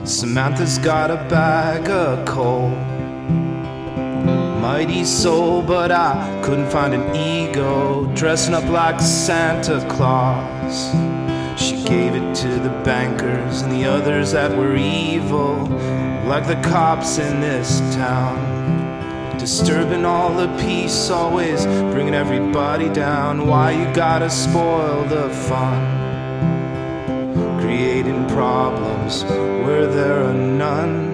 Samantha's got a bag of coal. Mighty soul, but I couldn't find an ego. Dressing up like Santa Claus, she gave it to the bankers and the others that were evil, like the cops in this town. Disturbing all the peace, always bringing everybody down. Why you gotta spoil the fun? Creating problems where there are none.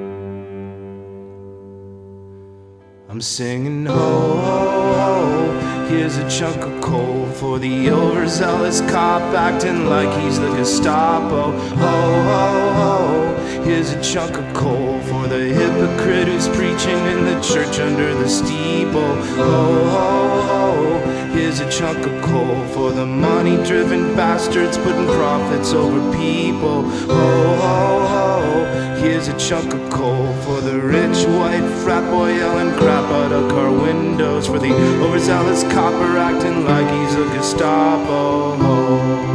I'm singing ho, ho, ho, here's a chunk of coal for the overzealous cop acting like he's the Gestapo. Ho, ho, ho, here's a chunk of coal for the hypocrite who's preaching in the church under the steeple. Ho, ho, ho, here's a chunk of coal for the money-driven bastards putting profits over people. Ho, ho, ho, here's a chunk of coal for the rich white frat boy yelling crap out of car windows, for the overzealous copper acting like he's a Gestapo.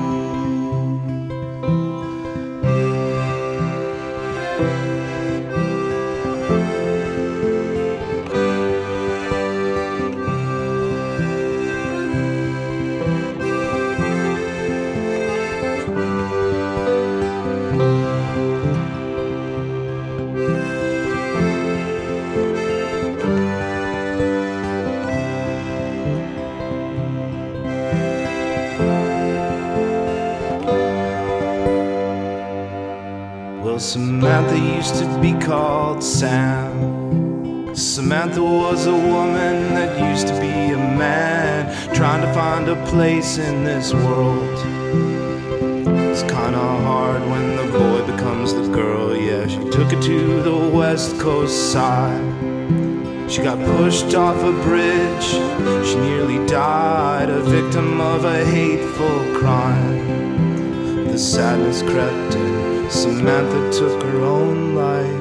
Well, Samantha used to be called Sam. Samantha was a woman that used to be a man, trying to find a place in this world. It's kinda hard when the boy becomes the girl. Yeah, she took it to the West Coast side. She got pushed off a bridge, she nearly died, a victim of a hateful crime. The sadness crept in, Samantha took her own life.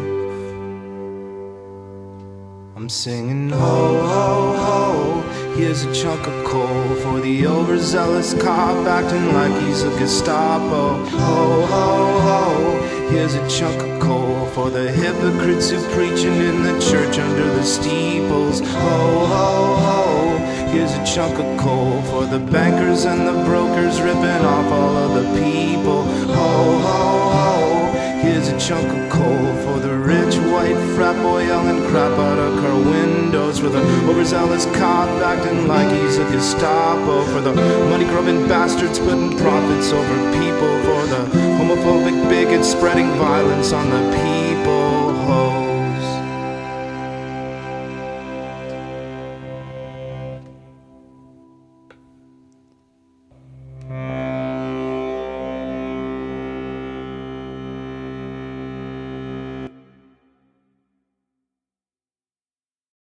I'm singing ho, ho, ho, here's a chunk of coal for the overzealous cop acting like he's a Gestapo. Ho, ho, ho, here's a chunk of coal for the hypocrites who preaching in the church under the steeples. Ho, ho, ho, here's a chunk of coal for the bankers and the brokers ripping off all of the people. Ho, ho, ho, here's a chunk of coal for the rich white frat boy yelling crap out of car windows, for the overzealous cop acting like he's a Gestapo, for the money-grubbing bastards putting profits over people, for the homophobic bigots spreading violence on the people.